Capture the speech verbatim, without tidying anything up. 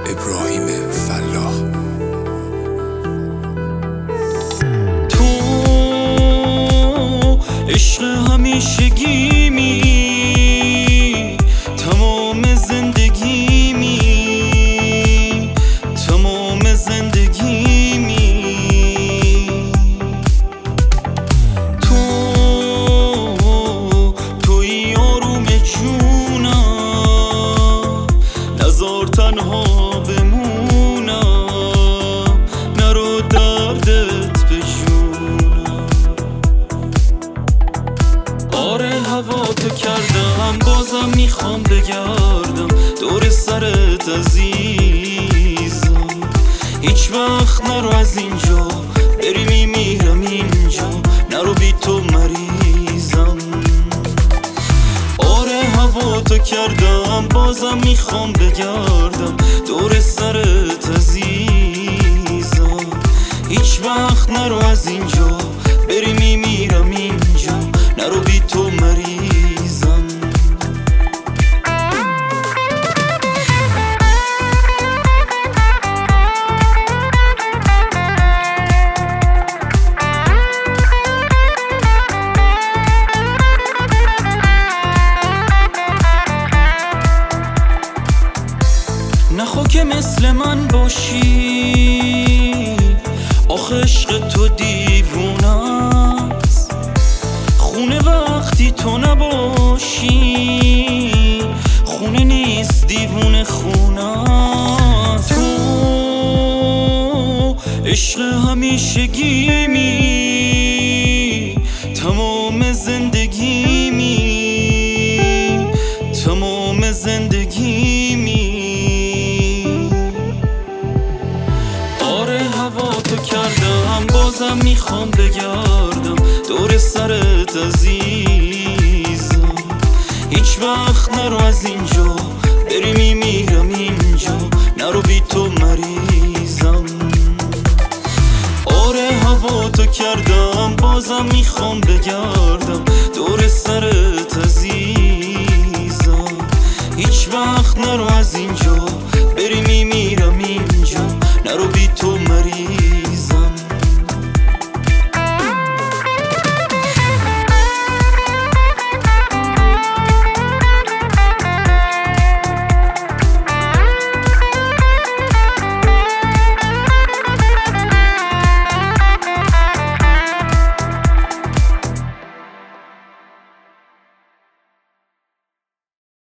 ابراهیم فلاح. تو عشق همیشگیمی، تمام زندگیمی، تمام زندگیمی. تو توی آروم جونم، نزار تنها بمونم، نرو دردت به جونم. آره هوا تو کردم، بازم میخوام بگردم دور سرت عزیزم. هیچ وقت نرو از اینجا، بری میمیرم اینجا، نرو بی تو مریضم. آره هوا تو کردم، بازم میخوام بگردم دور سرت عزیزم. هیچ وقت نرو از اینجا، بری میمیرم اینجا، نرو بی تو مریضم. نخوا که مثل من باشی، آخه عشق تو دیوونست. خونه وقتی تو نباشی، خونه نیست دیوونه خونست. تو عشق همیشگیمی، تمام زندگیمی، تمام زندگیمی. آره هوا تو کردم، بازم میخوام بگردم دور سرت عزیزم. هیچ وقت نرو از اینجا، بری میمیرم اینجا، نرو بی تو مریضم. آره هوا تو کردم، بازم میخوام بگردم دور سرت عزیزم. هیچ وقت نرو از اینجا،